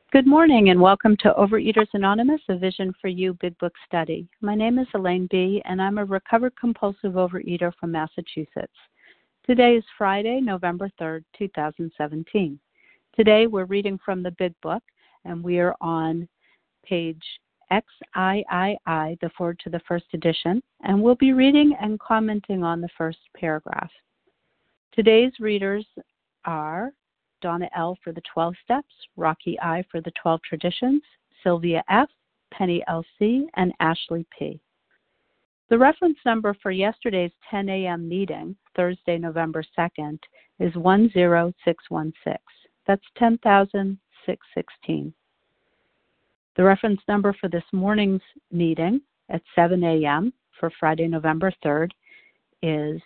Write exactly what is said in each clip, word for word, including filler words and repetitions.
Good morning and welcome to Overeaters Anonymous, a Vision for You Big Book Study. My name is Elaine B. and I'm a recovered compulsive overeater from Massachusetts. Today is Friday, November third, two thousand seventeen. Today we're reading from the Big Book and we are on page X I I I, the forward to the first edition, and we'll be reading and commenting on the first paragraph. Today's readers are Donna L. for the twelve Steps, Rocky I. for the twelve Traditions, Sylvia F., Penny L C., and Ashley P. The reference number for yesterday's ten a.m. meeting, Thursday, November second, is one zero six one six. That's ten thousand six hundred sixteen. The reference number for this morning's meeting at seven a.m. for Friday, November third, is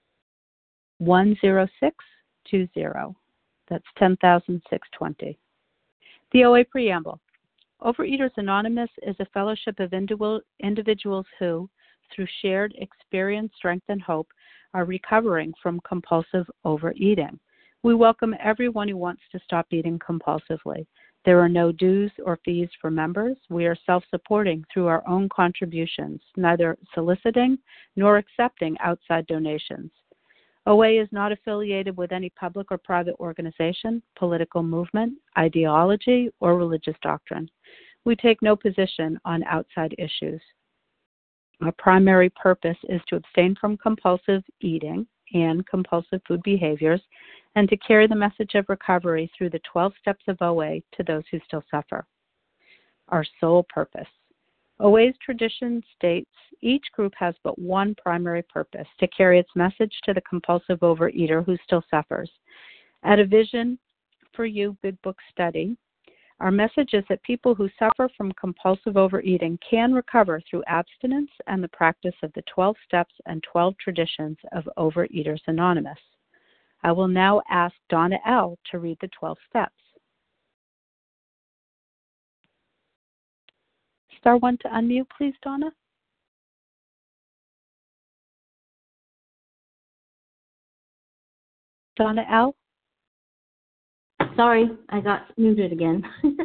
one zero six two zero. That's ten thousand six hundred twenty. The O A Preamble. Overeaters Anonymous is a fellowship of individuals who, through shared experience, strength, and hope, are recovering from compulsive overeating. We welcome everyone who wants to stop eating compulsively. There are no dues or fees for members. We are self-supporting through our own contributions, neither soliciting nor accepting outside donations. O A is not affiliated with any public or private organization, political movement, ideology, or religious doctrine. We take no position on outside issues. Our primary purpose is to abstain from compulsive eating and compulsive food behaviors and to carry the message of recovery through the twelve steps of O A to those who still suffer. Our sole purpose. O A's tradition states each group has but one primary purpose, to carry its message to the compulsive overeater who still suffers. At a Vision for You Big Book Study, our message is that people who suffer from compulsive overeating can recover through abstinence and the practice of the twelve steps and twelve traditions of Overeaters Anonymous. I will now ask Donna L. to read the twelve steps. Star one to unmute, please, Donna. Donna L. Sorry, I got muted again.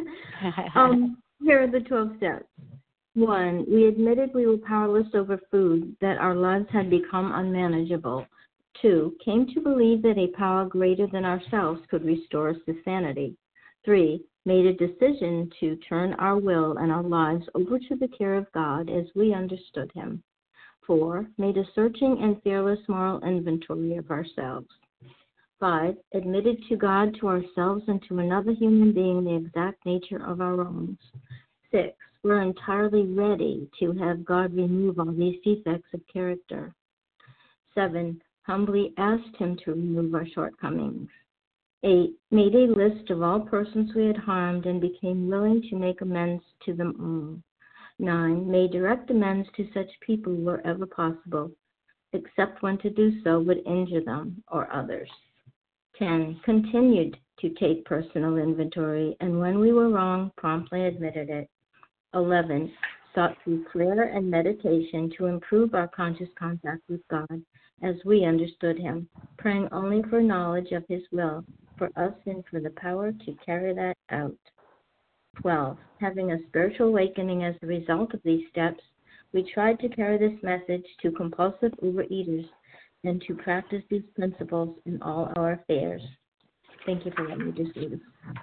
um, here are the twelve steps. One, we admitted we were powerless over food, that our lives had become unmanageable. Two, came to believe that a power greater than ourselves could restore us to sanity. Three, made a decision to turn our will and our lives over to the care of God as we understood Him. Four, made a searching and fearless moral inventory of ourselves. Five, admitted to God, to ourselves, and to another human being the exact nature of our wrongs. Six, we're entirely ready to have God remove all these defects of character. Seven, humbly asked Him to remove our shortcomings. Eight, made a list of all persons we had harmed and became willing to make amends to them all. Nine, made direct amends to such people wherever possible, except when to do so would injure them or others. Ten, continued to take personal inventory, and when we were wrong, promptly admitted it. Eleven, sought through prayer and meditation to improve our conscious contact with God as we understood Him, praying only for knowledge of His will for us and for the power to carry that out. Twelve, having a spiritual awakening as a result of these steps, we tried to carry this message to compulsive overeaters and to practice these principles in all our affairs. Thank you for letting me just read this.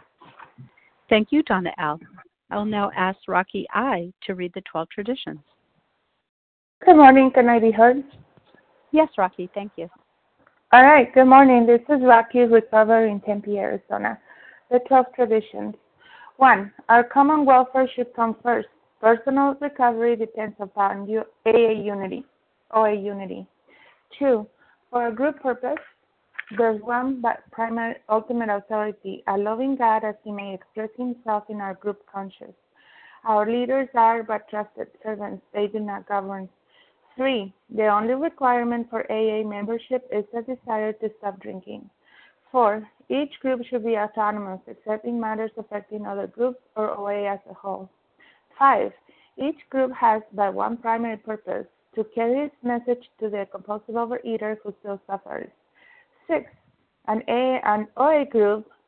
Thank you, Donna L. I'll now ask Rocky I. to read the twelve traditions. Good morning. Can I be heard? Yes, Rocky. Thank you. All right. Good morning. This is Rocky, recovered in Tempe, Arizona. The twelve traditions. One, our common welfare should come first. Personal recovery depends upon A A unity, O A unity. Two, for a group purpose, there's one but primary ultimate authority, a loving God as He may express Himself in our group conscience. Our leaders are but trusted servants. They do not govern. Three, the only requirement for A A membership is a desire to stop drinking. Four, each group should be autonomous, except in matters affecting other groups or O A as a whole. Five, each group has but one primary purpose, to carry its message to the compulsive overeater who still suffers. Six, an, A, an O A group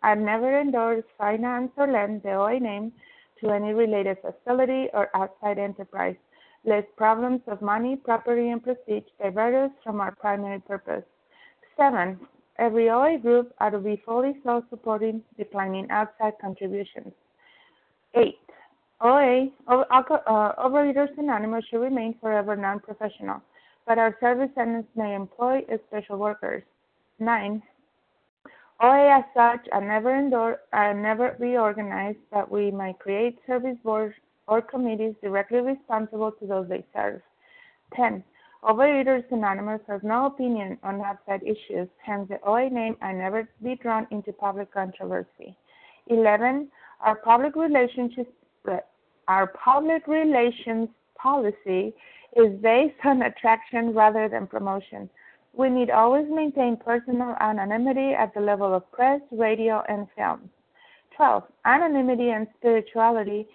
I never endorse, finance, or lend the O A name to any related facility or outside enterprise, lest problems of money, property, and prestige divert us from our primary purpose. Seven, every O A group ought to be fully self-supporting, declining outside contributions. Eight, O A, uh, Overeaters Anonymous should remain forever non-professional, but our service centers may employ special workers. Nine, O A as such are never endor- are never reorganized, but we might create service boards or committees directly responsible to those they serve. Ten, Overeaters Anonymous has no opinion on outside issues, hence the O A name I never be drawn into public controversy. Eleven, our public relationships, our public relations policy is based on attraction rather than promotion. We need always maintain personal anonymity at the level of press, radio, and film. Twelve, anonymity and spirituality.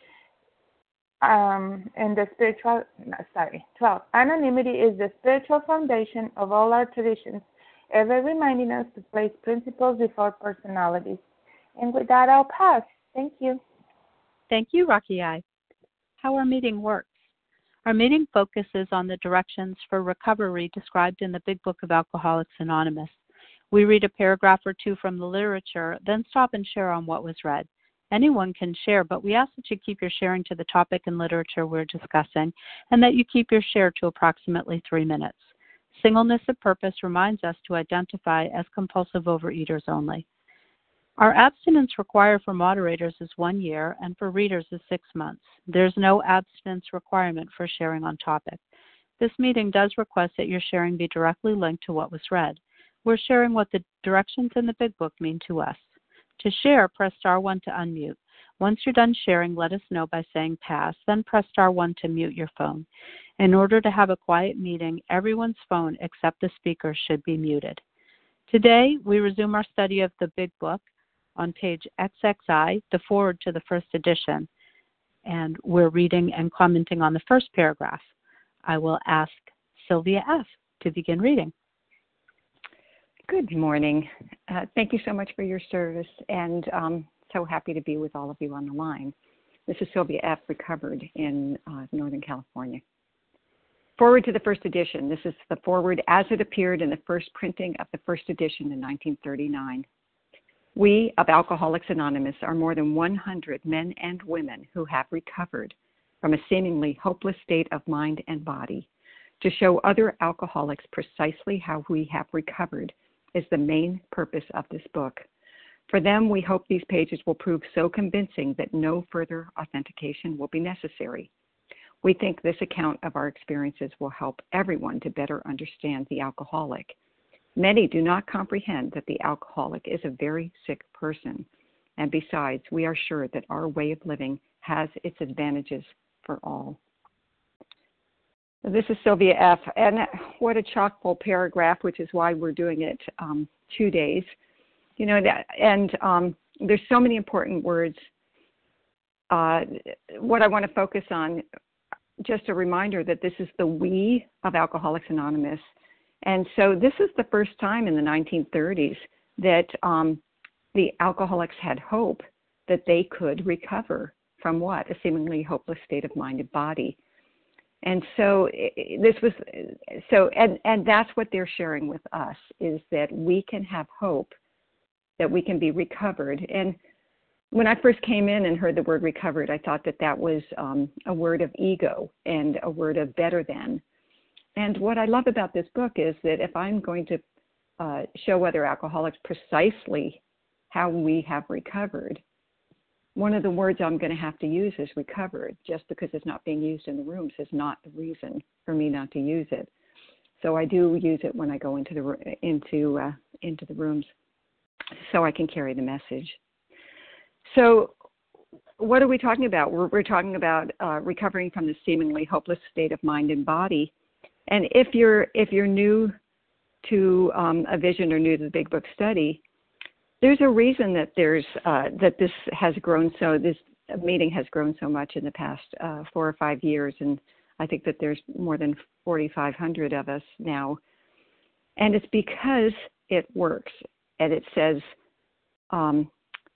Um, and the spiritual, no, sorry, twelve. Anonymity is the spiritual foundation of all our traditions, ever reminding us to place principles before personalities. And with that, I'll pass. Thank you. Thank you, Rocky I. How our meeting works. Our meeting focuses on the directions for recovery described in the Big Book of Alcoholics Anonymous. We read a paragraph or two from the literature, then stop and share on what was read. Anyone can share, but we ask that you keep your sharing to the topic and literature we're discussing, and that you keep your share to approximately three minutes. Singleness of purpose reminds us to identify as compulsive overeaters only. Our abstinence required for moderators is one year, and for readers is six months. There's no abstinence requirement for sharing on topic. This meeting does request that your sharing be directly linked to what was read. We're sharing what the directions in the Big Book mean to us. To share, press star one to unmute. Once you're done sharing, let us know by saying pass, then press star one to mute your phone. In order to have a quiet meeting, everyone's phone except the speaker should be muted. Today, we resume our study of the Big Book on page X X I, the foreword to the first edition, and we're reading and commenting on the first paragraph. I will ask Sylvia F. to begin reading. Good morning. Uh, thank you so much for your service, and um, so happy to be with all of you on the line. This is Sylvia F., recovered in uh, Northern California. Forward to the first edition. This is the forward as it appeared in the first printing of the first edition in nineteen thirty-nine. We of Alcoholics Anonymous are more than one hundred men and women who have recovered from a seemingly hopeless state of mind and body. To show other alcoholics precisely how we have recovered is the main purpose of this book. For them, we hope these pages will prove so convincing that no further authentication will be necessary. We think this account of our experiences will help everyone to better understand the alcoholic. Many do not comprehend that the alcoholic is a very sick person, and besides, we are sure that our way of living has its advantages for all. This is Sylvia F., and what a chock-full paragraph, which is why we're doing it um, two days. You know, that, and um, there's so many important words. Uh, what I want to focus on, just a reminder that this is the we of Alcoholics Anonymous. And so this is the first time in the nineteen thirties that um, the alcoholics had hope that they could recover from what? A seemingly hopeless state of mind and body. And so this was, so, and, and that's what they're sharing with us, is that we can have hope, that we can be recovered. And when I first came in and heard the word recovered, I thought that that was um, a word of ego and a word of better than. And what I love about this book is that if I'm going to uh, show other alcoholics precisely how we have recovered, one of the words I'm going to have to use is recovered. Just because it's not being used in the rooms is not the reason for me not to use it. So I do use it when I go into the into uh, into the rooms, so I can carry the message. So, what are we talking about? We're, we're talking about uh, recovering from the seemingly hopeless state of mind and body. And if you're if you're new to um, a vision or new to the Big Book study, there's a reason that there's uh, that this has grown so this meeting has grown so much in the past uh, four or five years, and I think that there's more than forty-five hundred of us now, and it's because it works, and it says um,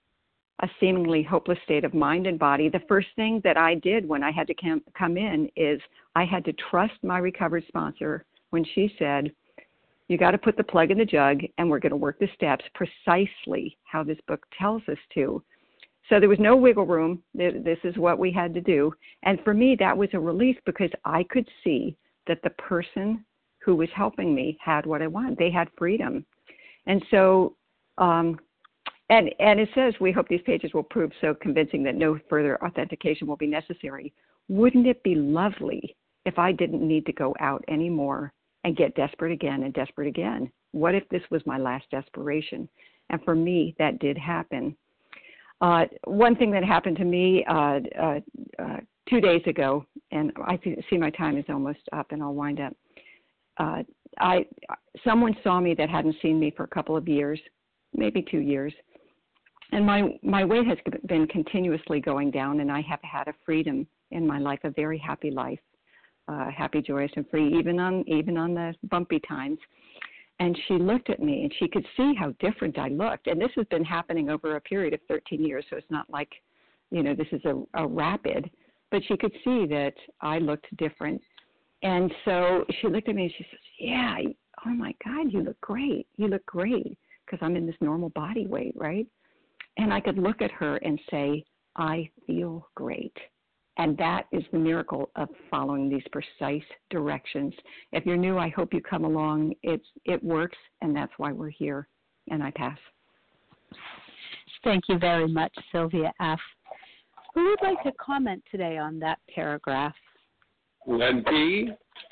a seemingly hopeless state of mind and body, the first thing that I did when I had to come, come in is I had to trust my recovered sponsor when she said, you got to put the plug in the jug, and we're going to work the steps precisely how this book tells us to. So there was no wiggle room. This is what we had to do. And for me, that was a relief because I could see that the person who was helping me had what I wanted. They had freedom. And so, um, and, and it says, we hope these pages will prove so convincing that no further authentication will be necessary. Wouldn't it be lovely if I didn't need to go out anymore and get desperate again and desperate again? What if this was my last desperation? And for me, that did happen. Uh, one thing that happened to me uh, uh, uh, two days ago, and I see my time is almost up, and I'll wind up. Uh, I someone saw me that hadn't seen me for a couple of years, maybe two years, and my my weight has been continuously going down, and I have had a freedom in my life, a very happy life, uh, happy, joyous, and free, even on even on the bumpy times. And she looked at me, and she could see how different I looked. And this has been happening over a period of thirteen years, so it's not like, you know, this is a, a rapid. But she could see that I looked different. And so she looked at me, and she says, yeah, oh, my God, you look great. You look great, because I'm in this normal body weight, right? And I could look at her and say, I feel great. And that is the miracle of following these precise directions. If you're new, I hope you come along. It's, it works, and that's why we're here. And I pass. Thank you very much, Sylvia F. Who would like to comment today on that paragraph? Len P.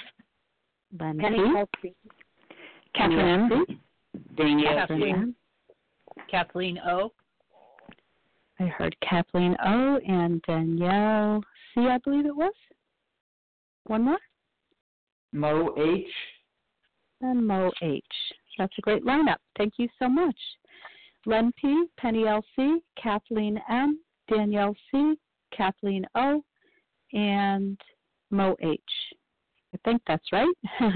Len P. Catherine M. Danielle Kathleen. Kathleen O. I heard Kathleen O. and Danielle C., I believe it was. One more? Mo H. And Mo H. That's a great lineup. Thank you so much. Len P., Penny L C., Kathleen M., Danielle C., Kathleen O., and Mo H. I think that's right.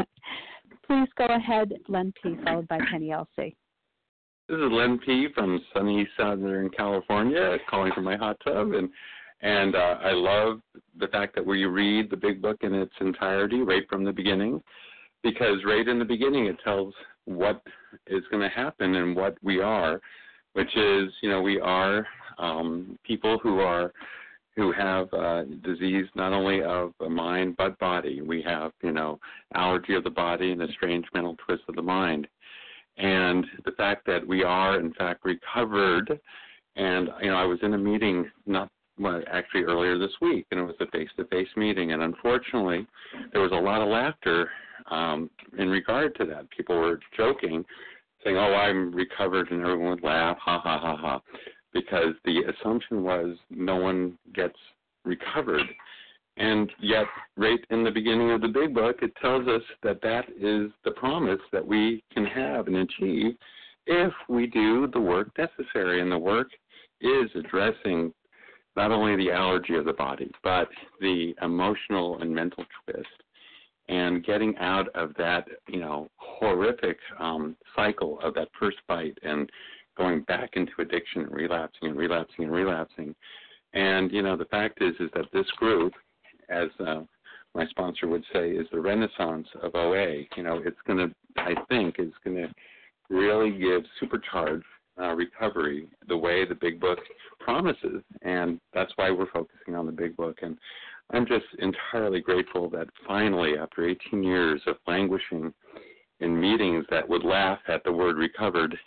Please go ahead, Len P., followed by Penny L C. This is Len P. from sunny Southern California, calling from my hot tub, and and uh, I love the fact that we read the big book in its entirety right from the beginning, because right in the beginning it tells what is going to happen and what we are, which is, you know, we are um, people who are who have uh, disease not only of the mind but body. We have, you know, allergy of the body and a strange mental twist of the mind. And the fact that we are, in fact, recovered, and, you know, I was in a meeting not well, actually earlier this week, and it was a face-to-face meeting, and unfortunately there was a lot of laughter um, in regard to that. People were joking, saying, oh, I'm recovered, and everyone would laugh, ha, ha, ha, ha, because the assumption was no one gets recovered. And yet, right in the beginning of the big book, it tells us that that is the promise that we can have and achieve if we do the work necessary. And the work is addressing not only the allergy of the body, but the emotional and mental twist, and getting out of that, you know, horrific um, cycle of that first bite and going back into addiction and relapsing and relapsing and relapsing. And, you know, the fact is, is that this group, as uh, my sponsor would say, is the renaissance of O A. You know, it's going to, I think, is going to really give supercharged uh, recovery the way the big book promises, and that's why we're focusing on the big book. And I'm just entirely grateful that finally, after eighteen years of languishing in meetings that would laugh at the word recovered,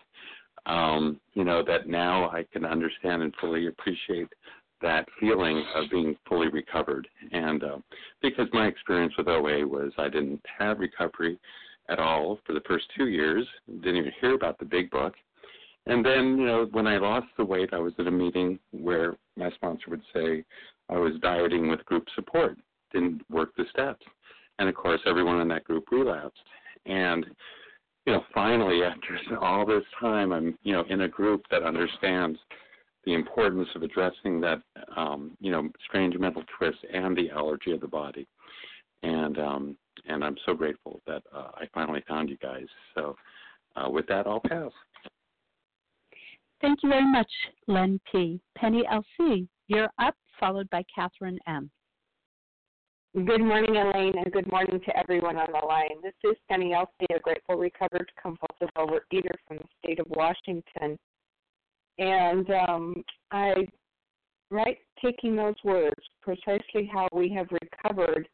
um, you know, that now I can understand and fully appreciate that feeling of being fully recovered. And uh, because my experience with O A was I didn't have recovery at all for the first two years, didn't even hear about the big book. And then, you know, when I lost the weight, I was at a meeting where my sponsor would say I was dieting with group support, didn't work the steps. And, of course, everyone in that group relapsed. And, you know, finally, after all this time, I'm, you know, in a group that understands the importance of addressing that, um, you know, strange mental twist and the allergy of the body. And um, and I'm so grateful that uh, I finally found you guys. So uh, with that, I'll pass. Thank you very much, Len P. Penny L C, you're up, followed by Catherine M. Good morning, Elaine, and good morning to everyone on the line. This is Penny L C, a grateful, recovered, compulsive overeater from the state of Washington. And um, I write taking those words, precisely how we have recovered,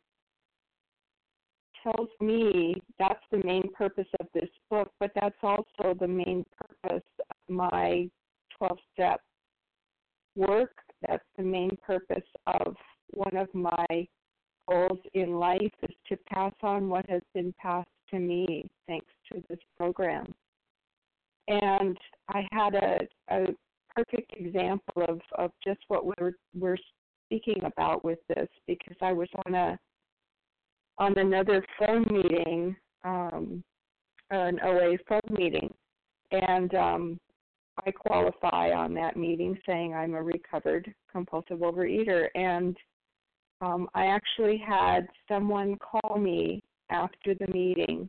tells me that's the main purpose of this book, but that's also the main purpose of my twelve-step work. That's the main purpose of one of my goals in life is to pass on what has been passed to me thanks to this program. And I had a, a perfect example of, of just what we're, we're speaking about with this, because I was on a on another phone meeting, um, an O A phone meeting, and um, I qualify on that meeting saying I'm a recovered compulsive overeater. And um, I actually had someone call me after the meeting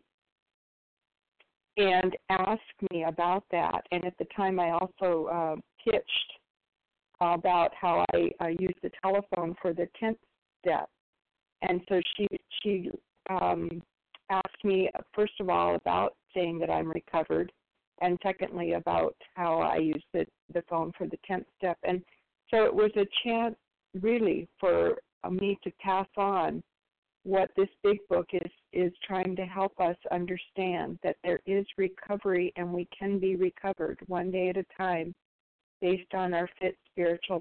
and ask me about that. And at the time I also uh, pitched about how I, I use the telephone for the tenth step. And so she she um, asked me, first of all, about saying that I'm recovered, and secondly, about how I use the, the phone for the tenth step. And so it was a chance, really, for me to pass on what this big book is, is trying to help us understand, that there is recovery and we can be recovered one day at a time based on our fit spiritual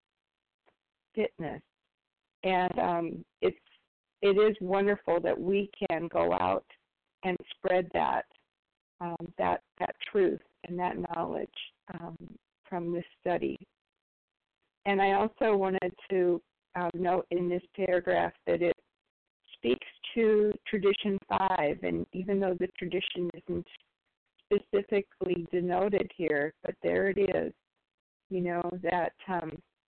fitness. And um, it's it is wonderful that we can go out and spread that um, that that truth and that knowledge um, from this study. And I also wanted to um, note in this paragraph that it speaks to tradition five, and even though the tradition isn't specifically denoted here, but there it is, you know, that um,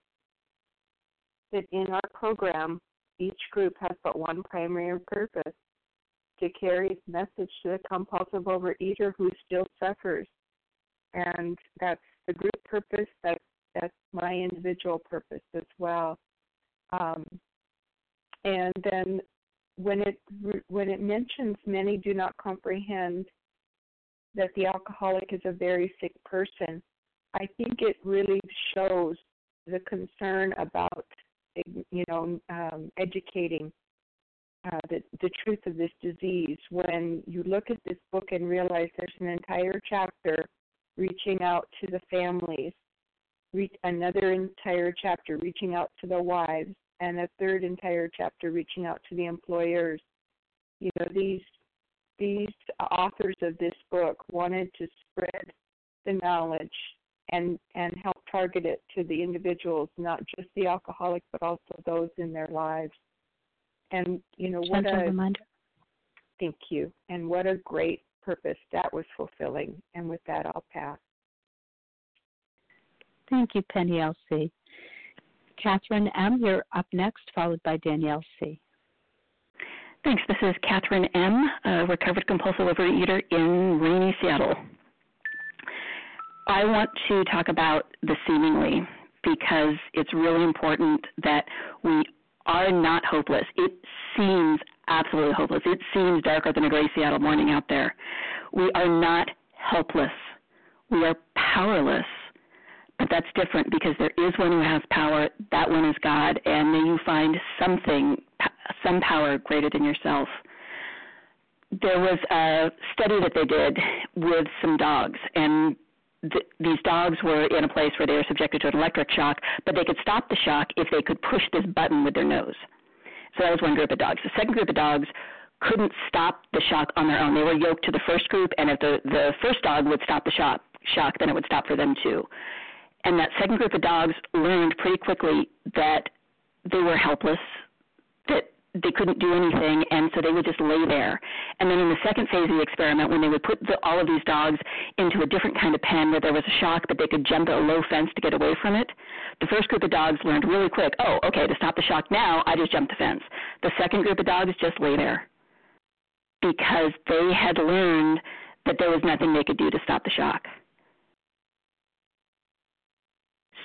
that in our program, each group has but one primary purpose: to carry its message to the compulsive overeater who still suffers. And that's the group purpose, that's, that's my individual purpose as well. Um, and then when it when it mentions many do not comprehend that the alcoholic is a very sick person, I think it really shows the concern about, you know, um, educating uh, the, the truth of this disease. When you look at this book and realize there's an entire chapter reaching out to the families, re- another entire chapter reaching out to the wives, and a third entire chapter reaching out to the employers. You know, these these authors of this book wanted to spread the knowledge and and help target it to the individuals, not just the alcoholic, but also those in their lives. And, you know, what Gentle a reminder. Thank you. And what a great purpose that was fulfilling. And with that, I'll pass. Thank you, Penny L C. Catherine M., you're up next, followed by Danielle C. Thanks. This is Catherine M., a recovered compulsive overeater in rainy Seattle. I want to talk about the seemingly, because it's really important that we are not hopeless. It seems absolutely hopeless. It seems darker than a gray Seattle morning out there. We are not helpless. We are powerless. But that's different, because there is one who has power. That one is God, and may you find something, some power greater than yourself. There was a study that they did with some dogs, and th- these dogs were in a place where they were subjected to an electric shock, but they could stop the shock if they could push this button with their nose. So that was one group of dogs. The second group of dogs couldn't stop the shock on their own. They were yoked to the first group, and if the, the first dog would stop the shock, shock, then it would stop for them too. And that second group of dogs learned pretty quickly that they were helpless, that they couldn't do anything, and so they would just lay there. And then in the second phase of the experiment, when they would put the, all of these dogs into a different kind of pen where there was a shock, but they could jump a low fence to get away from it, the first group of dogs learned really quick, oh, okay, to stop the shock now, I just jump the fence. The second group of dogs just lay there because they had learned that there was nothing they could do to stop the shock.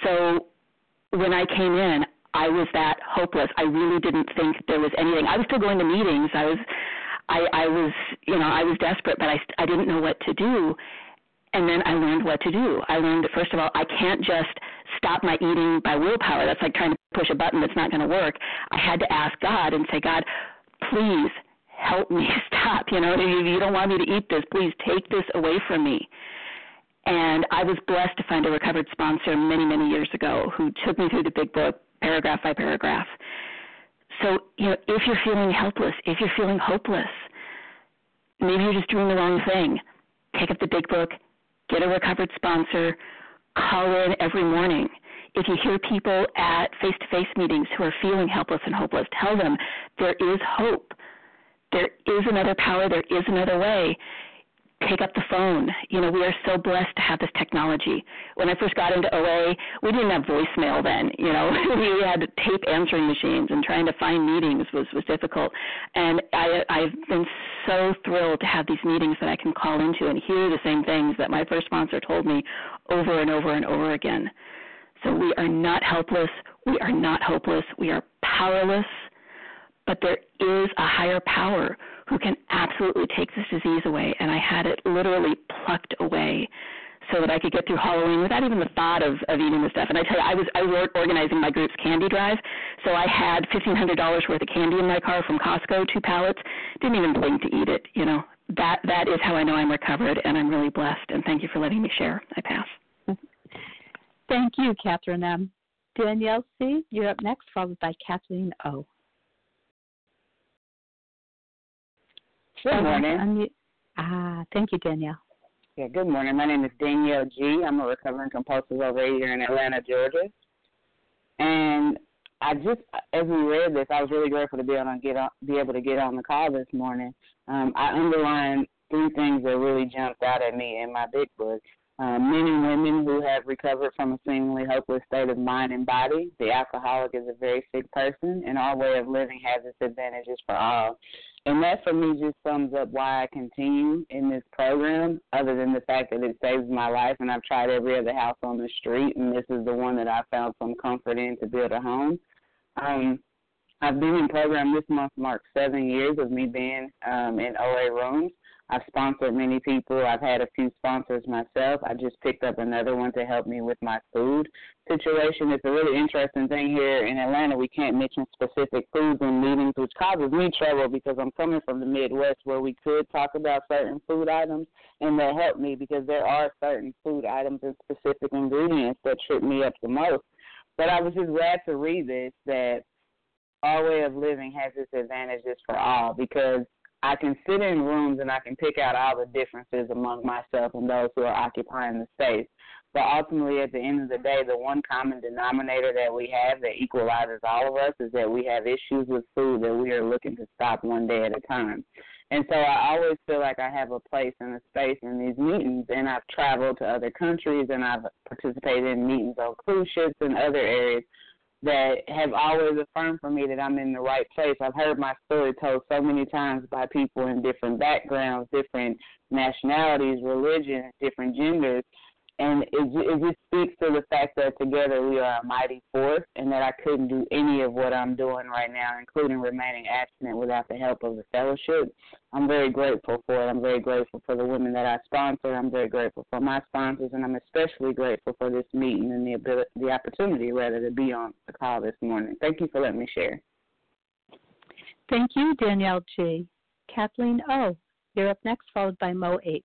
So when I came in, I was that hopeless. I really didn't think there was anything. I was still going to meetings. I was, I, I was, you know, I was desperate, but I, I didn't know what to do. And then I learned what to do. I learned that, first of all, I can't just stop my eating by willpower. That's like trying to push a button that's not going to work. I had to ask God and say, God, please help me stop. You know, if you don't want me to eat this, please take this away from me. And I was blessed to find a recovered sponsor many, many years ago who took me through the big book, paragraph by paragraph. So, you know, if you're feeling helpless, if you're feeling hopeless, maybe you're just doing the wrong thing, take up the big book, get a recovered sponsor, call in every morning. If you hear people at face-to-face meetings who are feeling helpless and hopeless, tell them there is hope. There is another power. There is another way. Take up the phone. You know, we are so blessed to have this technology. When I first got into O A, we didn't have voicemail then. You know, we had tape answering machines, and trying to find meetings was, was difficult. And I, I've been so thrilled to have these meetings that I can call into and hear the same things that my first sponsor told me over and over and over again. So we are not helpless. We are not hopeless. We are powerless. But there is a higher power who can absolutely take this disease away, and I had it literally plucked away so that I could get through Halloween without even the thought of, of eating the stuff. And I tell you, I was I was organizing my group's candy drive, so I had fifteen hundred dollars worth of candy in my car from Costco, two pallets. Didn't even blink to eat it. You know, that that is how I know I'm recovered, and I'm really blessed. And thank you for letting me share. I pass. Thank you, Catherine M. Danielle C., you're up next, followed by Kathleen O. Good morning. Ah, thank you, Danielle. Yeah, good morning. My name is Danielle G. I'm a recovering compulsive overeater in Atlanta, Georgia. And I just, as we read this, I was really grateful to be able to get on, be able to get on the call this morning. Um, I underlined three things that really jumped out at me in my big book. Um, men and women who have recovered from a seemingly hopeless state of mind and body. The alcoholic is a very sick person, and our way of living has its advantages for all. And that, for me, just sums up why I continue in this program, other than the fact that it saves my life, and I've tried every other house on the street, and this is the one that I found some comfort in to build a home. Um, I've been in program this month marks seven years of me being um, in O A rooms. I've sponsored many people. I've had a few sponsors myself. I just picked up another one to help me with my food situation. It's a really interesting thing here in Atlanta. We can't mention specific foods in meetings, which causes me trouble because I'm coming from the Midwest where we could talk about certain food items, and that helped me because there are certain food items and specific ingredients that trip me up the most. But I was just glad to read this, that our way of living has its advantages for all, because I can sit in rooms and I can pick out all the differences among myself and those who are occupying the space. But ultimately, at the end of the day, the one common denominator that we have that equalizes all of us is that we have issues with food that we are looking to stop one day at a time. And so I always feel like I have a place and a space in these meetings, and I've traveled to other countries and I've participated in meetings on cruise ships and other areas that have always affirmed for me that I'm in the right place. I've heard my story told so many times by people in different backgrounds, different nationalities, religions, different genders, and it, it just speaks to the fact that together we are a mighty force, and that I couldn't do any of what I'm doing right now, including remaining abstinent, without the help of the fellowship. I'm very grateful for it. I'm very grateful for the women that I sponsor. I'm very grateful for my sponsors, and I'm especially grateful for this meeting and the ability, the opportunity, rather, to be on the call this morning. Thank you for letting me share. Thank you, Danielle G. Kathleen O., you're up next, followed by Mo H.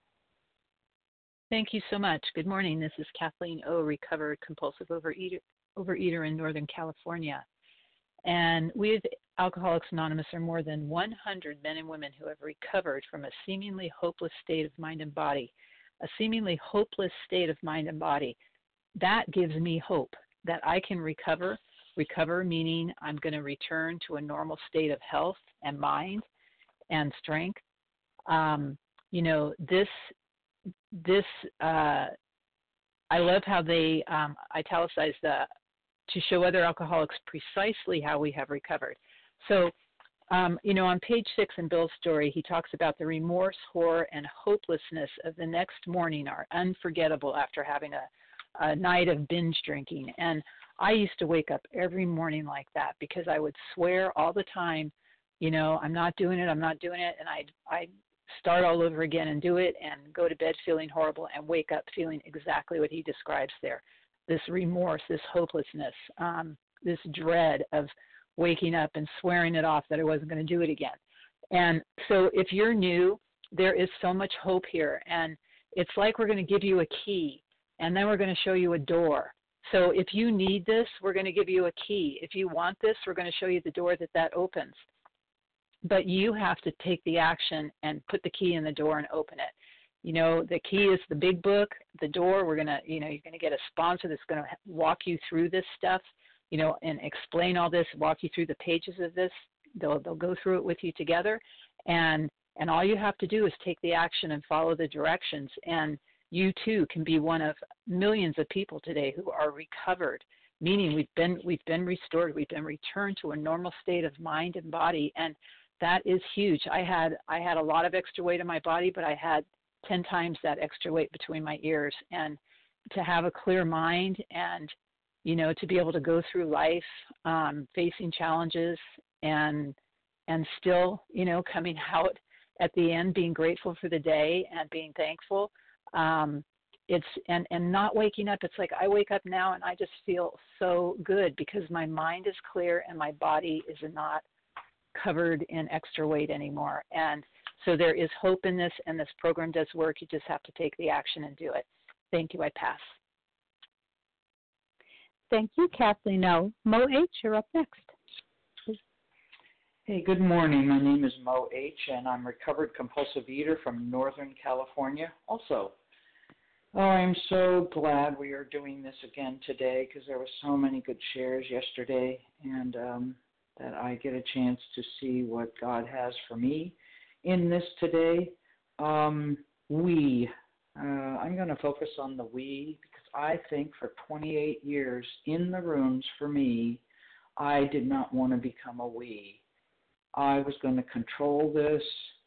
Thank you so much. Good morning. This is Kathleen O., recovered compulsive overeater, overeater in Northern California. And we at Alcoholics Anonymous are more than one hundred men and women who have recovered from a seemingly hopeless state of mind and body. A seemingly hopeless state of mind and body. That gives me hope that I can recover. Recover meaning I'm going to return to a normal state of health and mind and strength. Um, you know, this This, uh, I love how they um, italicize the, to show other alcoholics precisely how we have recovered. So, um, you know, on page six in Bill's story, he talks about the remorse, horror, and hopelessness of the next morning are unforgettable after having a, a night of binge drinking. And I used to wake up every morning like that because I would swear all the time, you know, I'm not doing it, I'm not doing it, and I'd, I'd start all over again and do it and go to bed feeling horrible and wake up feeling exactly what he describes there, this remorse, this hopelessness, um, this dread of waking up and swearing it off that I wasn't going to do it again. And so if you're new, there is so much hope here. And it's like we're going to give you a key, and then we're going to show you a door. So if you need this, we're going to give you a key. If you want this, we're going to show you the door that that opens. But you have to take the action and put the key in the door and open it. You know, the key is the big book. The door, we're going to, you know, you're going to get a sponsor that's going to walk you through this stuff, you know, and explain all this, walk you through the pages of this. They'll they'll go through it with you together. And and all you have to do is take the action and follow the directions. And you too can be one of millions of people today who are recovered, meaning we've been we've been restored, we've been returned to a normal state of mind and body, and that is huge. I had I had a lot of extra weight in my body, but I had ten times that extra weight between my ears. And to have a clear mind and, you know, to be able to go through life um, facing challenges and and still, you know, coming out at the end, being grateful for the day and being thankful. Um, it's and, and not waking up. It's like I wake up now and I just feel so good because my mind is clear and my body is not covered in extra weight anymore. And so there is hope in this, and this program does work. You just have to take the action and do it. Thank you. I pass. Thank you, Kathleen O. Mo H., you're up next. Hey, good morning. My name is Mo H., and I'm a recovered compulsive eater from Northern California also. Oh, I'm so glad we are doing this again today because there were so many good shares yesterday, and um, that I get a chance to see what God has for me in this today. Um, we, uh, I'm going to focus on the we because I think for twenty-eight years in the rooms for me, I did not want to become a we. I was going to control this.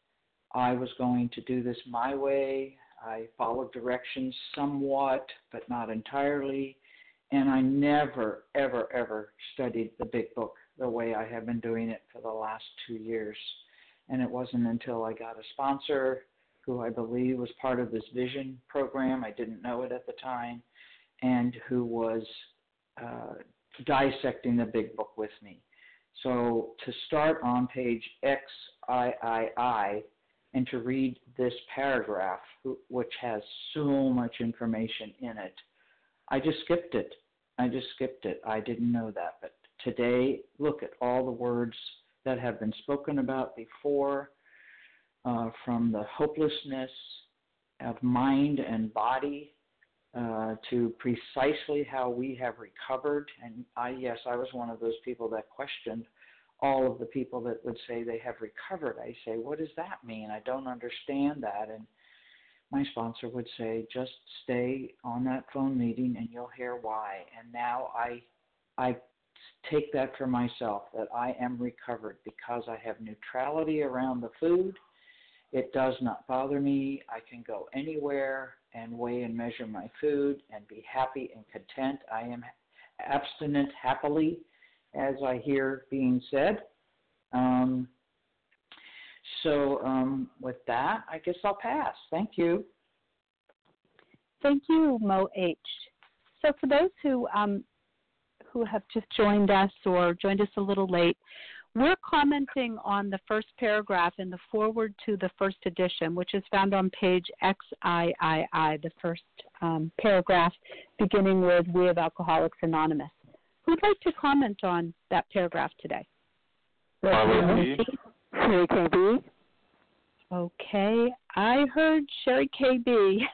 I was going to do this my way. I followed directions somewhat, but not entirely. And I never, ever, ever studied the big book the way I have been doing it for the last two years. And it wasn't until I got a sponsor who I believe was part of this vision program, I didn't know it at the time, and who was uh, dissecting the big book with me. So to start on page X I I I and to read this paragraph, which has so much information in it, I just skipped it. I just skipped it. I didn't know that. But today, look at all the words that have been spoken about before, uh, from the hopelessness of mind and body uh, to precisely how we have recovered. And I, yes, I was one of those people that questioned all of the people that would say they have recovered. I say, what does that mean? I don't understand that. And my sponsor would say, just stay on that phone meeting and you'll hear why. And now I, I take that for myself, that I am recovered because I have neutrality around the food. It does not bother me. I can go anywhere and weigh and measure my food and be happy and content. I am abstinent happily, as I hear being said. Um, so um, with that, I guess I'll pass. Thank you. Thank you, Mo H. So for those who um, who have just joined us or joined us a little late, we're commenting on the first paragraph in the foreword to the first edition, which is found on page X I I I, the first um, paragraph beginning with We of Alcoholics Anonymous. Who'd like to comment on that paragraph today? Sherry K B. Okay, I heard Sherry K B,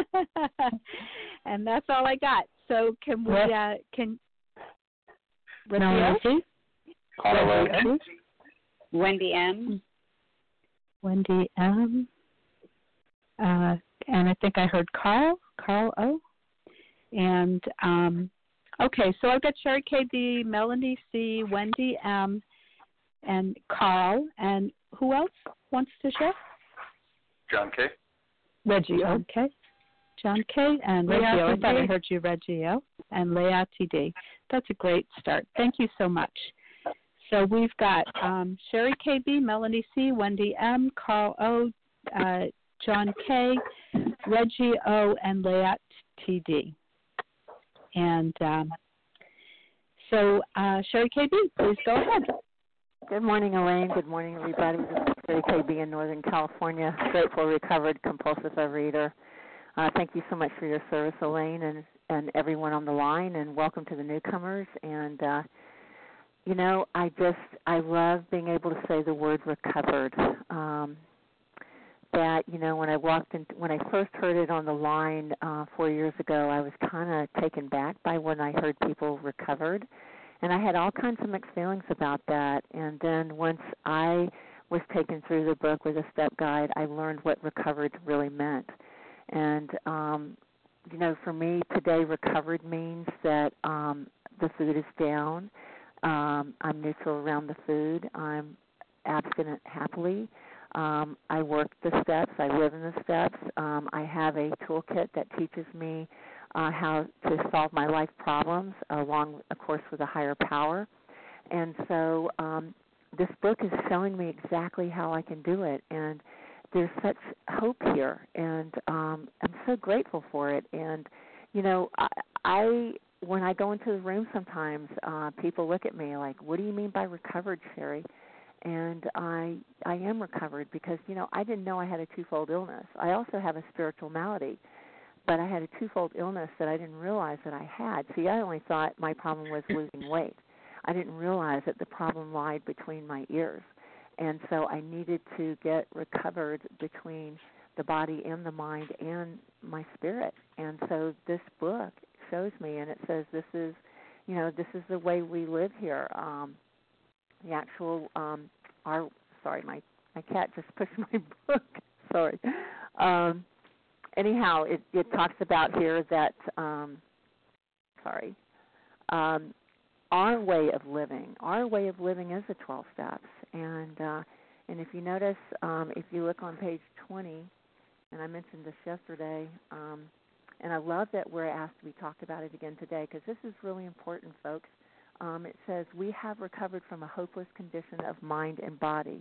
and that's all I got. So can we, uh, can, Melanie? Carla. Wendy M. Wendy M. Uh, and I think I heard Carl, Carl O. And, um, okay, so I've got Sherry K B, Melanie C., Wendy M., and Carl. And who else wants to share? John K. Reggie, okay. John K. and Reggio. I thought I heard you, Reggio, and Leah T D. That's a great start. Thank you so much. So we've got um, Sherry K B, Melanie C., Wendy M., Carl O., uh, John K., Reggie O., and Leah T D. And um, so, uh, Sherry K B, please go ahead. Good morning, Elaine. Good morning, everybody. This is Sherry K B in Northern California, grateful, recovered, compulsive overeater. Uh, thank you so much for your service, Elaine, and, and everyone on the line, and welcome to the newcomers. And, uh, you know, I just, I love being able to say the word recovered. Um, that, you know, when I walked in, when I first heard it on the line uh, four years ago, I was kind of taken back by when I heard people recovered. And I had all kinds of mixed feelings about that. And then once I was taken through the book with a step guide, I learned what recovered really meant. And, um, you know, for me today, recovered means that um, the food is down. Um, I'm neutral around the food. I'm abstinent happily. Um, I work the steps. I live in the steps. Um, I have a toolkit that teaches me Uh, how to solve my life problems, along, of course, with a higher power. And so um, this book is showing me exactly how I can do it. And there's such hope here. And um, I'm so grateful for it. And, you know, I, I when I go into the room sometimes, uh, people look at me like, what do you mean by recovered, Sherry? And I I am recovered because, you know, I didn't know I had a twofold illness. I also have a spiritual malady. But I had a twofold illness that I didn't realize that I had. See, I only thought my problem was losing weight. I didn't realize that the problem lied between my ears. And so I needed to get recovered between the body and the mind and my spirit. And so this book shows me, and it says this is, you know, this is the way we live here. Um, the actual, um, our, sorry, my, my cat just pushed my book. Sorry. Um, Anyhow, it, it talks about here that, um, sorry, um, our way of living, our way of living is the twelve steps. And uh, and if you notice, um, if you look on page twenty, and I mentioned this yesterday, um, and I love that we're asked to be talked about it again today because this is really important, folks. Um, it says, we have recovered from a hopeless condition of mind and body.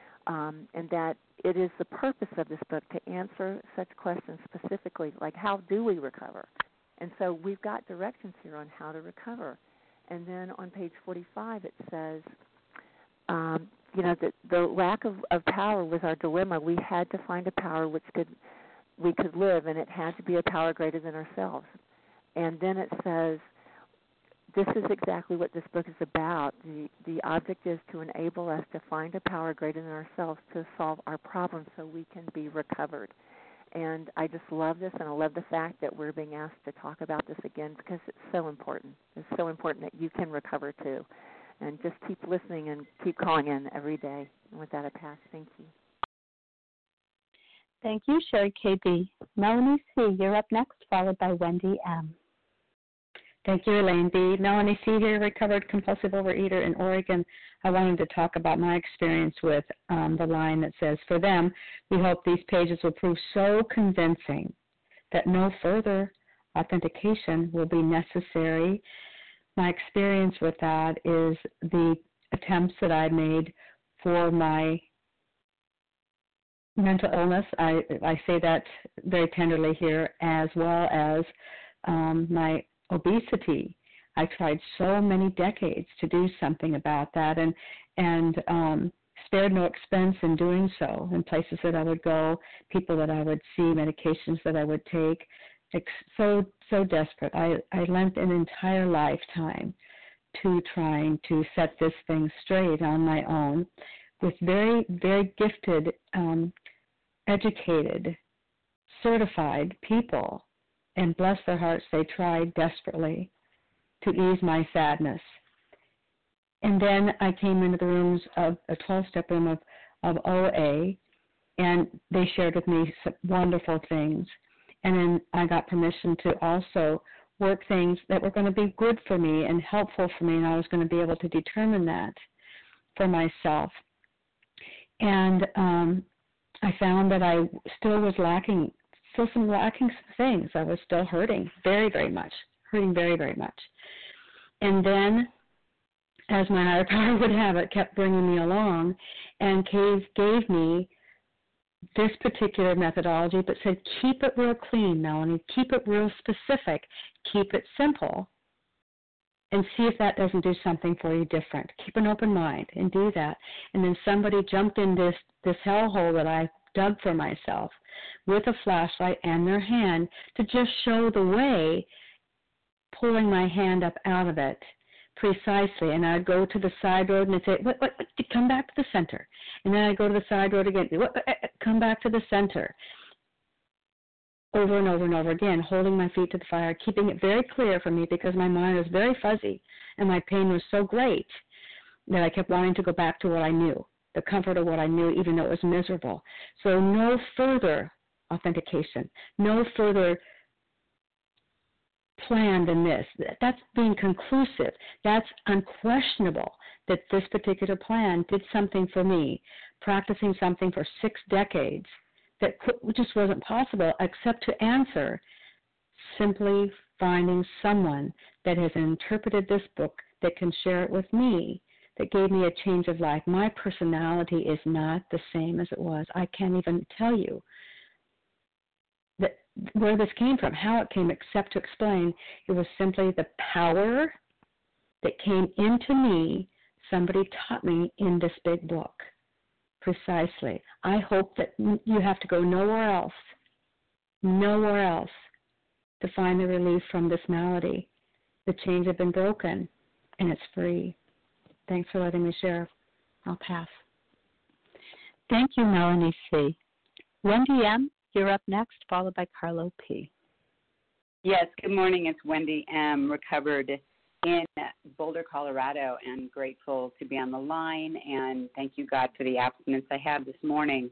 Um, and that it is the purpose of this book to answer such questions specifically, like how do we recover? And so we've got directions here on how to recover. And then on page forty-five it says, um, you know, that the lack of, of power was our dilemma. We had to find a power which could we could live, and it had to be a power greater than ourselves. And then it says, this is exactly what this book is about. The, the object is to enable us to find a power greater than ourselves to solve our problems so we can be recovered. And I just love this, and I love the fact that we're being asked to talk about this again because it's so important. It's so important that you can recover too. And just keep listening and keep calling in every day. And with that, I pass. Thank you. Thank you, Sherry K B. Melanie C., you're up next, followed by Wendy M. Thank you, Elaine B. Melanie C. here, recovered compulsive overeater in Oregon. I wanted to talk about my experience with um, the line that says, for them, we hope these pages will prove so convincing that no further authentication will be necessary. My experience with that is the attempts that I made for my mental illness. I, I say that very tenderly here, as well as um, my obesity. I tried so many decades to do something about that, and and um, spared no expense in doing so. In places that I would go, people that I would see, medications that I would take, so so desperate. I, I lent an entire lifetime to trying to set this thing straight on my own, with very very gifted, um, educated, certified people. And bless their hearts, they tried desperately to ease my sadness. And then I came into the rooms of a twelve-step room of, of O A, and they shared with me some wonderful things. And then I got permission to also work things that were going to be good for me and helpful for me, and I was going to be able to determine that for myself. And um, I found that I still was lacking still some lacking things. I was still hurting very, very much, hurting very, very much. And then, as my higher power would have it, kept bringing me along and gave, gave me this particular methodology, but said, keep it real clean, Melanie. Keep it real specific. Keep it simple. And see if that doesn't do something for you different. Keep an open mind and do that. And then somebody jumped in this, this hellhole that I dug for myself with a flashlight and their hand to just show the way, pulling my hand up out of it precisely. And I'd go to the side road and I'd say, what, what, what, come back to the center. And then I'd go to the side road again, what, what, come back to the center. Over and over and over again, holding my feet to the fire, keeping it very clear for me because my mind was very fuzzy and my pain was so great that I kept wanting to go back to what I knew, the comfort of what I knew, even though it was miserable. So no further authentication, no further plan than this. That's being conclusive. That's unquestionable that this particular plan did something for me, practicing something for six decades that just wasn't possible except to answer simply finding someone that has interpreted this book that can share it with me, that gave me a change of life. My personality is not the same as it was. I can't even tell you that where this came from, how it came, except to explain it was simply the power that came into me. Somebody taught me in this big book. Precisely. I hope that you have to go nowhere else, nowhere else to find the relief from this malady. The chains have been broken, and it's free. Thanks for letting me share. I'll pass. Thank you, Melanie C. Wendy M., you're up next, followed by Carlo P. Yes, good morning. It's Wendy M., recovered in Boulder, Colorado, and grateful to be on the line, and thank you, God, for the abstinence I have this morning.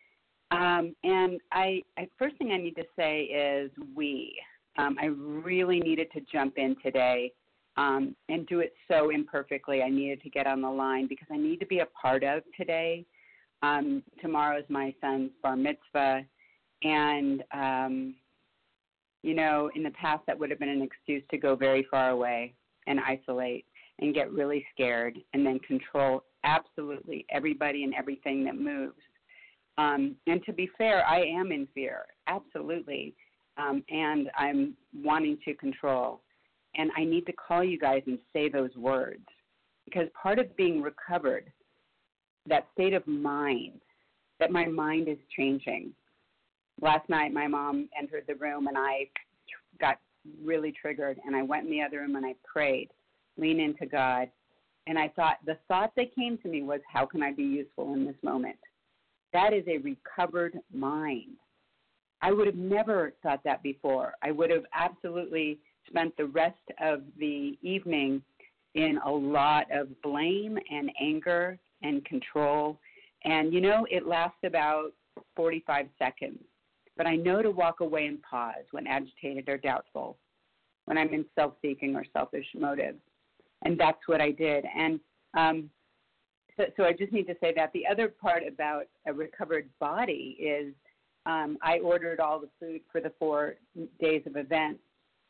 Um, and I, I first thing I need to say is we. Um, I really needed to jump in today um, and do it so imperfectly. I needed to get on the line because I need to be a part of today. Um, tomorrow is my son's bar mitzvah, and, um, you know, in the past that would have been an excuse to go very far away and isolate and get really scared and then control absolutely everybody and everything that moves. Um, and to be fair, I am in fear, absolutely, um, and I'm wanting to control. And I need to call you guys and say those words because part of being recovered, that state of mind, that my mind is changing. Last night my mom entered the room and I got really triggered, and I went in the other room and I prayed, lean into God, and I thought, the thought that came to me was, how can I be useful in this moment? That is a recovered mind. I would have never thought that before. I would have absolutely spent the rest of the evening in a lot of blame and anger and control, and, you know, it lasts about forty-five seconds. But I know to walk away and pause when agitated or doubtful, when I'm in self-seeking or selfish motives. And that's what I did. And um, so, so I just need to say that. The other part about a recovered body is um, I ordered all the food for the four days of events.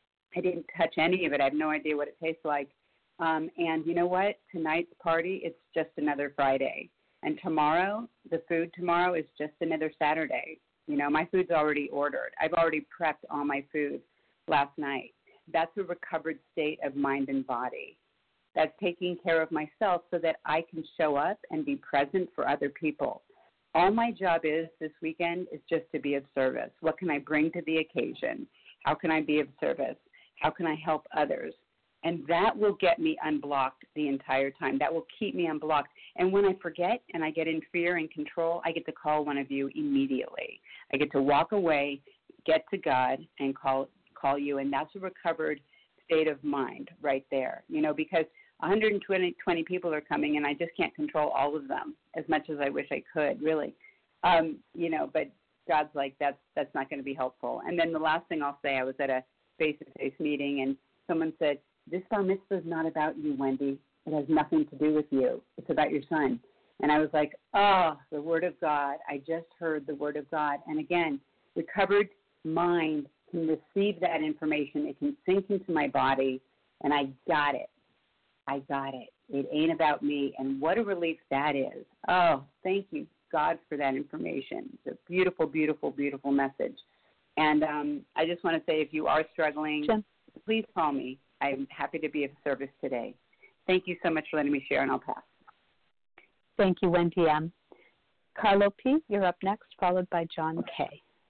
I didn't touch any of it. I have no idea what it tastes like. Um, and you know what? Tonight's party, it's just another Friday. And tomorrow, the food tomorrow is just another Saturday. You know, my food's already ordered. I've already prepped all my food last night. That's a recovered state of mind and body. That's taking care of myself so that I can show up and be present for other people. All my job is this weekend is just to be of service. What can I bring to the occasion? How can I be of service? How can I help others? And that will get me unblocked the entire time. That will keep me unblocked. And when I forget and I get in fear and control, I get to call one of you immediately. I get to walk away, get to God, and call call you. And that's a recovered state of mind right there, you know, because one hundred twenty people are coming, and I just can't control all of them as much as I wish I could, really. Um, you know, but God's like, that's, that's not going to be helpful. And then the last thing I'll say, I was at a face-to-face meeting, and someone said, this bar mitzvah is not about you, Wendy. It has nothing to do with you. It's about your son. And I was like, oh, the word of God. I just heard the word of God. And again, recovered mind can receive that information. It can sink into my body, and I got it. I got it. It ain't about me. And what a relief that is. Oh, thank you, God, for that information. It's a beautiful, beautiful, beautiful message. And um, I just want to say, if you are struggling, Jim, please call me. I'm happy to be of service today. Thank you so much for letting me share, and I'll pass. Thank you, Wendy M. Carlo P., you're up next, followed by John K.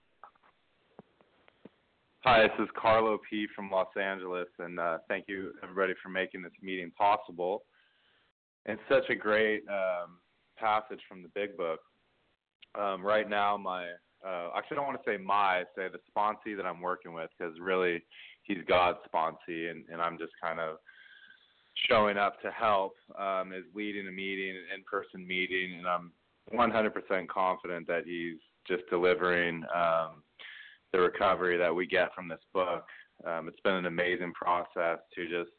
Hi, this is Carlo P. from Los Angeles, and uh, thank you, everybody, for making this meeting possible. It's such a great um, passage from the Big Book. Um, right now, my uh, actually, I don't want to say my, say the sponsee that I'm working with, because really he's God's sponsee, and, and I'm just kind of showing up to help, um, is leading a meeting, an in-person meeting, and I'm one hundred percent confident that he's just delivering um, the recovery that we get from this book. Um, it's been an amazing process to just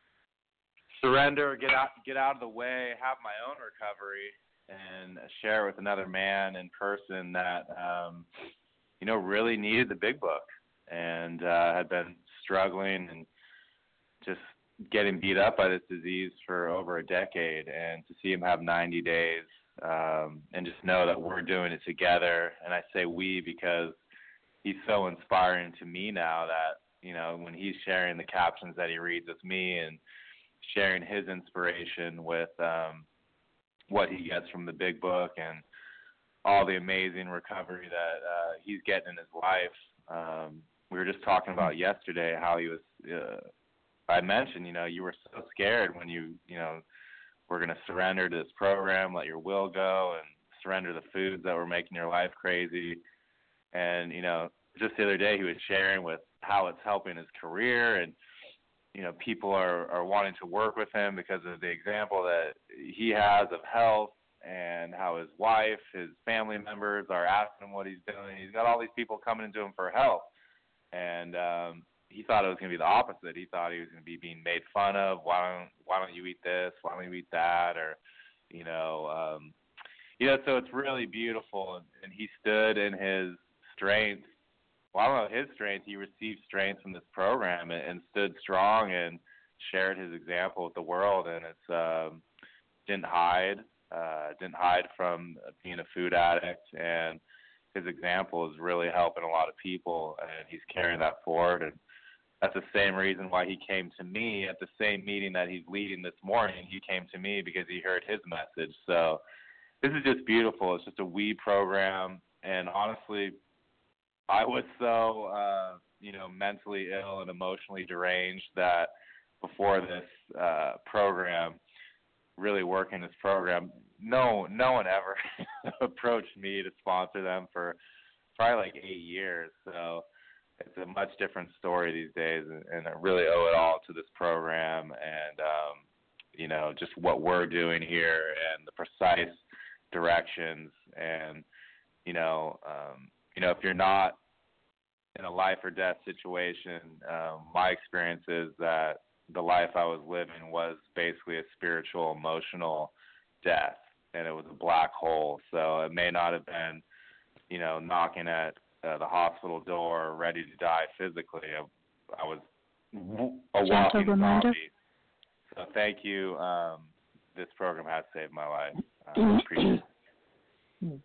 surrender, get out, get out of the way, have my own recovery, and share with another man in person that, um, you know, really needed the Big Book and uh, had been struggling and just getting beat up by this disease for over a decade. And to see him have ninety days um, and just know that we're doing it together. And I say we because he's so inspiring to me now that, you know, when he's sharing the captions that he reads with me and sharing his inspiration with um, what he gets from the Big Book and all the amazing recovery that uh, he's getting in his life. Um, we were just talking about yesterday how he was, uh, I mentioned, you know, you were so scared when you, you know, were going to surrender to this program, let your will go and surrender the foods that were making your life crazy. And, you know, just the other day he was sharing with how it's helping his career, and, you know, people are, are wanting to work with him because of the example that he has of health, and how his wife, his family members are asking him what he's doing. He's got all these people coming to him for help. And um, he thought it was going to be the opposite. He thought he was going to be being made fun of. Why don't Why don't you eat this? Why don't you eat that? Or, you know, um, you know. So it's really beautiful. And, and he stood in his strength. Well, I don't know his strength. He received strength from this program and, and stood strong and shared his example with the world. And it's um, didn't hide. Uh, didn't hide from being a food addict, and his example is really helping a lot of people, and he's carrying that forward. And that's the same reason why he came to me at the same meeting that he's leading this morning. He came to me because he heard his message. So this is just beautiful. It's just a we program, and honestly, I was so uh, you know mentally ill and emotionally deranged that before this uh, program. really working this program, no no one ever approached me to sponsor them for probably like eight years. So it's a much different story these days, and, and I really owe it all to this program and, um, you know, just what we're doing here and the precise directions. And, you know, um, you know, if you're not in a life or death situation, um, my experience is that the life I was living was basically a spiritual, emotional death, and it was a black hole. So it may not have been, you know, knocking at uh, the hospital door, ready to die physically. I, I was a walking zombie. So thank you. Um, this program has saved my life. I appreciate it.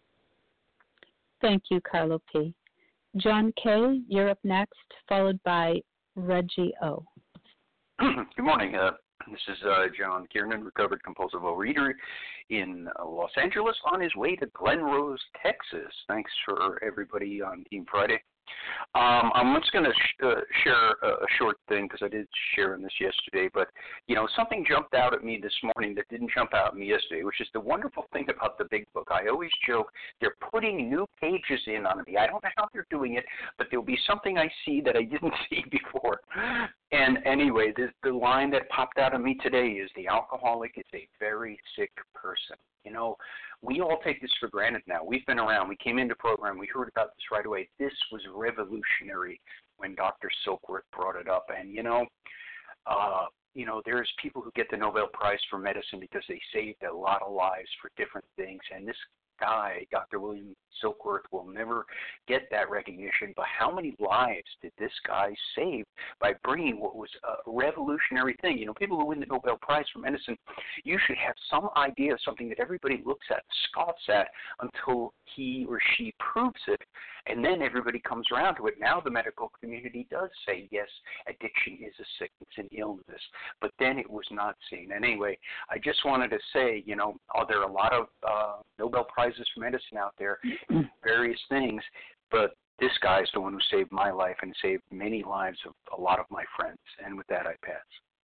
Thank you, Carlo P. John K., you're up next, followed by Reggie O. Good morning. Uh, this is uh, John Kiernan, recovered compulsive overeater in uh, Los Angeles, on his way to Glen Rose, Texas. Thanks for everybody on Team Friday. Um, I'm just going to sh- uh, share a, a short thing because I did share in this yesterday, but, you know, something jumped out at me this morning that didn't jump out at me yesterday, which is the wonderful thing about the Big Book. I always joke they're putting new pages in on me. I don't know how they're doing it, but there'll be something I see that I didn't see before. And anyway, the, the line that popped out at me today is the alcoholic is a very sick person. You know, we all take this for granted now. We've been around. We came into program. We heard about this right away. This was revolutionary when Doctor Silkworth brought it up. And, you know, uh, you know, there's people who get the Nobel Prize for medicine because they saved a lot of lives for different things. And this guy, Doctor William Silkworth, will never get that recognition, but how many lives did this guy save by bringing what was a revolutionary thing? You know, people who win the Nobel Prize for medicine usually have some idea of something that everybody looks at, scoffs at, until he or she proves it, and then everybody comes around to it. Now the medical community does say, yes, addiction is a sickness, an illness, but then it was not seen. And anyway, I just wanted to say, you know, are there a lot of uh, Nobel Prizes for medicine out there, various things, but this guy is the one who saved my life and saved many lives of a lot of my friends. And with that, I pass.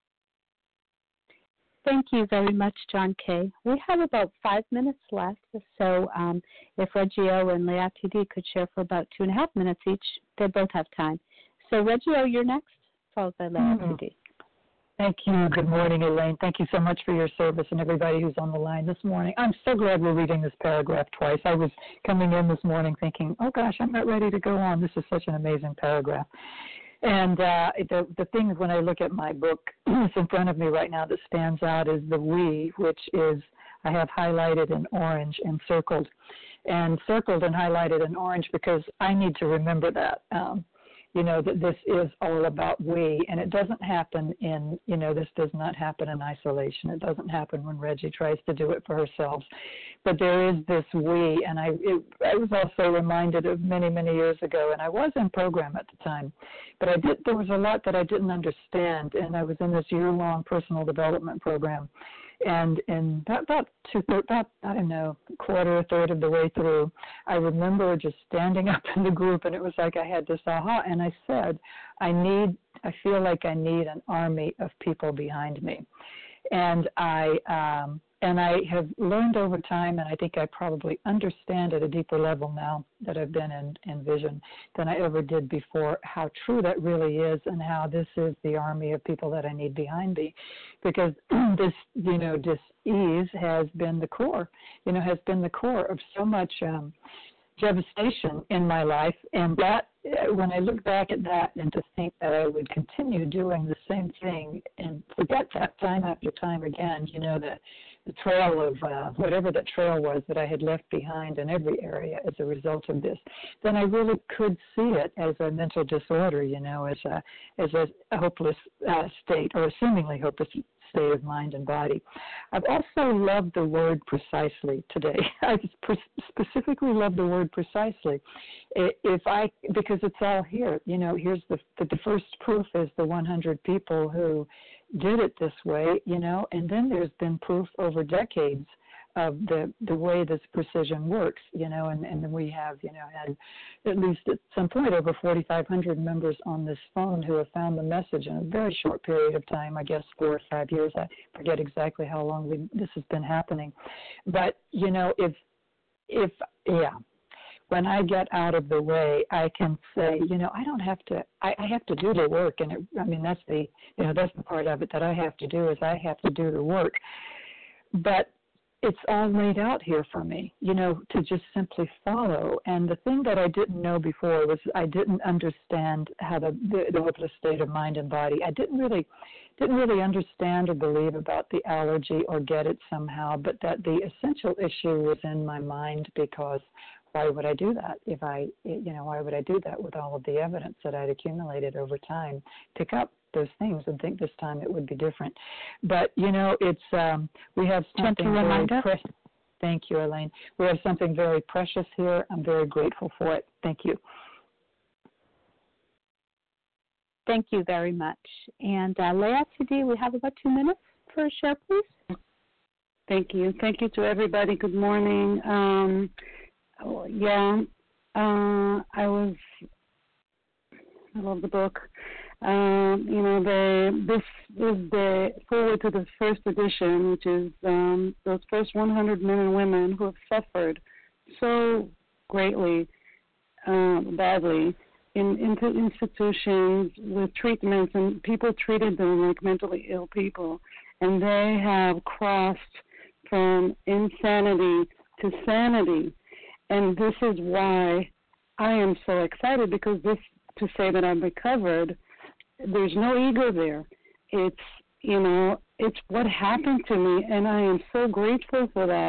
Thank you very much, John K. We have about five minutes left, so um, if Reggio and Leah could share for about two and a half minutes each, they both have time. So Reggio, you're next, followed by Leah. Mm-hmm. Thank you. Good morning, Elaine. Thank you so much for your service and everybody who's on the line this morning. I'm so glad we're reading this paragraph twice. I was coming in this morning thinking, oh, gosh, I'm not ready to go on. This is such an amazing paragraph. And uh, the, the thing when I look at my book that's in front of me right now that stands out is the we, which is I have highlighted in orange and circled. And circled and highlighted in orange because I need to remember that. Um, you know, that this is all about we, and it doesn't happen in, you know, this does not happen in isolation. It doesn't happen when Reggie tries to do it for herself. But there is this we, and I, it, I was also reminded of many, many years ago, and I was in program at the time, but I did, there was a lot that I didn't understand, and I was in this year-long personal development program. And in about, about two, about, I don't know, quarter, a third of the way through, I remember just standing up in the group, and it was like I had this aha, and I said, I need, I feel like I need an army of people behind me. And I, um, and I have learned over time, and I think I probably understand at a deeper level now that I've been in, in vision than I ever did before, how true that really is and how this is the army of people that I need behind me. Because this, you know, dis-ease has been the core, you know, has been the core of so much um, devastation in my life. And that, when I look back at that and to think that I would continue doing the same thing and forget that time after time again, you know, the, the trail of uh, whatever that trail was that I had left behind in every area as a result of this, then I really could see it as a mental disorder, you know, as a, as a hopeless uh, state or a seemingly hopeless state of mind and body. I've also loved the word precisely today. I specifically love the word precisely. If I, because it's all here, you know, here's the, the, the first proof is the one hundred people who did it this way, you know, and then there's been proof over decades of the, the way this precision works, you know, and, and then we have, you know, had at least at some point over forty-five hundred members on this phone who have found the message in a very short period of time, I guess four or five years. I forget exactly how long we, this has been happening. But, you know, if, if, yeah, when I get out of the way, I can say, you know, I don't have to, I, I have to do the work. And it, I mean, that's the, you know, that's the part of it that I have to do is I have to do the work. But it's all laid out here for me, you know, to just simply follow. And the thing that I didn't know before was I didn't understand how the, the, the hopeless state of mind and body. I didn't really, didn't really understand or believe about the allergy or get it somehow, but that the essential issue was in my mind because why would I do that if I, you know, why would I do that with all of the evidence that I'd accumulated over time? Pick up those things and think this time it would be different. But, you know, it's, um, we have something very precious. Thank you, Elaine. We have something very precious here. I'm very grateful for it. Thank you. Thank you very much. And uh, Leah, today we have about two minutes for a share, please. Thank you. Thank you to everybody. Good morning. Um, oh, yeah, uh, I was, I love the book. Um, you know, the, this is the forward to the first edition, which is um, those first one hundred men and women who have suffered so greatly, uh, badly, in, in institutions with treatments, and people treated them like mentally ill people, and they have crossed from insanity to sanity, and this is why I am so excited, because this, to say that I'm recovered, there's no ego there. It's, you know, it's what happened to me, and I am so grateful for that.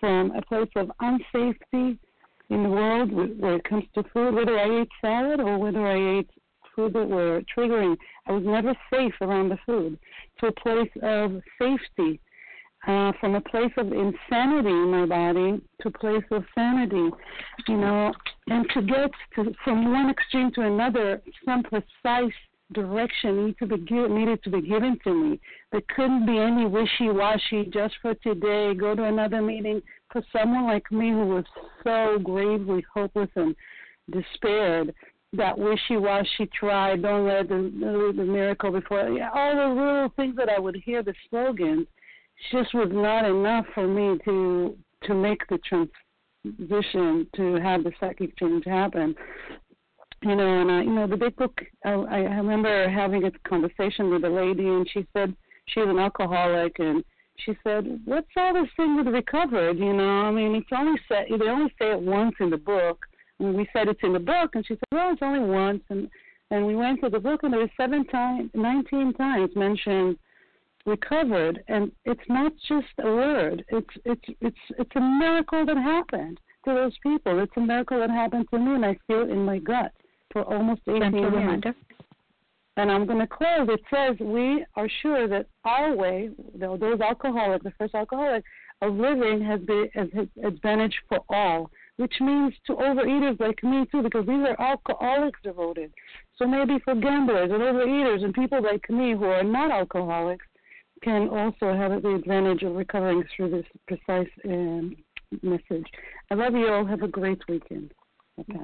from a place of unsafety in the world where it comes to food, whether I ate salad or whether I ate food that were triggering. I was never safe around the food, to a place of safety, uh, from a place of insanity in my body to a place of sanity, you know, and to get to, from one extreme to another, some precise direction needed to be given, needed to be given to me. There couldn't be any wishy-washy, just for today, go to another meeting. For someone like me who was so gravely hopeless and despaired, that wishy-washy try, don't let the, the, the miracle before, yeah, all the little things that I would hear, the slogans, just was not enough for me to to make the transition, to have the psychic change happen. You know, and I, you know, the big book, I, I remember having a conversation with a lady, and she said she's an alcoholic, and she said, what's all this thing with recovered, you know? I mean, it's only said, they only say it once in the book. And we said it's in the book, and she said, well, it's only once. And, and we went to the book, and there was seven times, nineteen times mentioned recovered. And it's not just a word. It's it's it's it's a miracle that happened to those people. It's a miracle that happened to me, and I feel it in my gut for almost eighteen years. Reminder. And I'm going to close. It says, we are sure that our way, those alcoholics, the first alcoholic, of living has been has advantage for all, which means to overeaters like me too, because these are alcoholics devoted. So maybe for gamblers and overeaters and people like me who are not alcoholics can also have the advantage of recovering through this precise um, message. I love you all. Have a great weekend. Okay.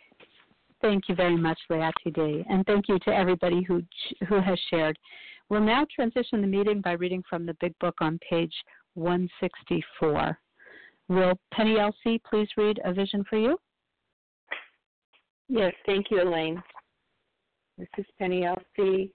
Thank you very much, Leati D. And thank you to everybody who who has shared. We'll now transition the meeting by reading from the Big Book on page one sixty-four. Will Penny L C please read A Vision for You? Yes, thank you, Elaine. This is Penny L C,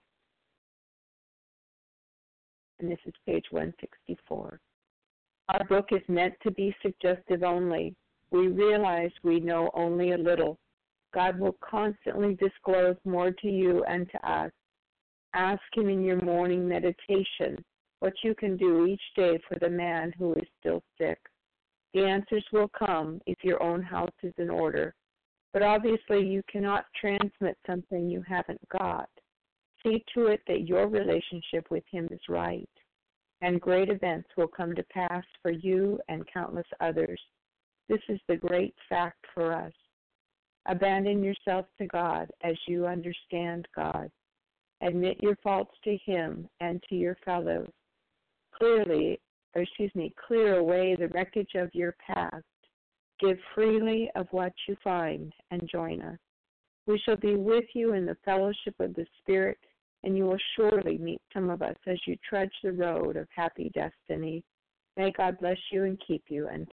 and this is page one sixty-four. Our book is meant to be suggestive only. We realize we know only a little. God will constantly disclose more to you and to us. Ask Him in your morning meditation what you can do each day for the man who is still sick. The answers will come if your own house is in order. But obviously you cannot transmit something you haven't got. See to it that your relationship with Him is right, and great events will come to pass for you and countless others. This is the great fact for us. Abandon yourself to God as you understand God. Admit your faults to Him and to your fellows. Clearly, or excuse me, clear away the wreckage of your past. Give freely of what you find and join us. We shall be with you in the fellowship of the Spirit, and you will surely meet some of us as you trudge the road of happy destiny. May God bless you and keep you, and